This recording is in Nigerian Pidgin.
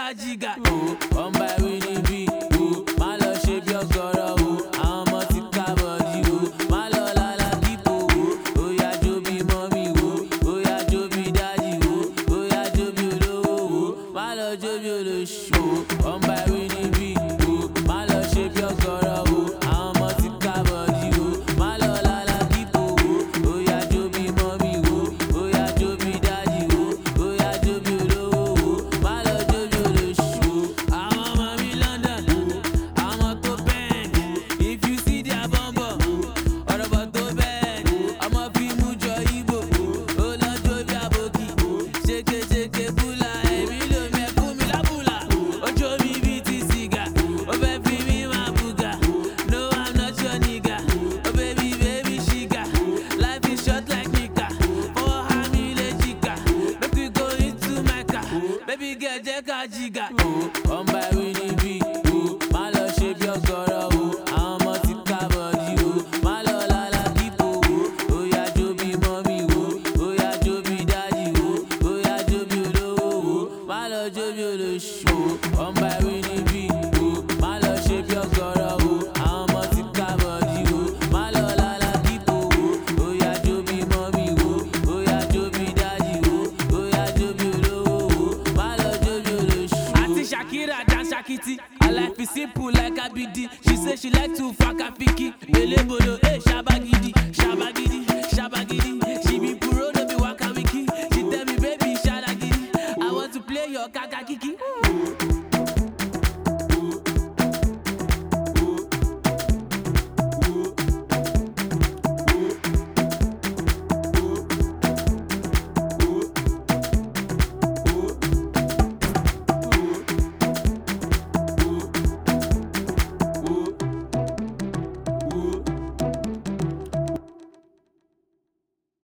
jiga. Come by Winnie B. My love shape your girl. I'm a tika body. My love la people. Oh yeah, Joby mommy. Oh yeah, Joby daddy. Oh yeah, Joby low. My love Joby lo show. Come by Winnie B. My love shape your girl. I'm a tika body. My love la people. Oh yeah, Joby mommy. Oh yeah, Joby daddy. Oh yeah, Joby low. My love Joby lo show. I'm a mommy London. I'm a to bang. If you see their bumbo, or about to bang. I'm a Fimujo Igbo. Oh Lord Joby aboki. Shake bula. Emilio me kumi la bula. Oh Joby biti siga. Oh baby me ma buga. No I'm not your nigga. Oh baby shiga. Life is short like Nika. For Hamile Jika. Make we go into Mecca. Baby girl jeka jiga. Come by Winnie B. My love shape your girl. I'm a tika body. My love la people. Oh yeah, Joby mommy. Oh yeah, Joby daddy. Oh yeah, Joby low. My love Joby lo show. Come by Winnie B. My love shape your girl. I'm a tika body. My love la people. Oh yeah, Joby mommy. Oh yeah, Joby daddy. Oh yeah, Joby low. My love Joby lo show. Auntie Shakira dance Shakiti. Her life is simple like ABD. She say she like to fuck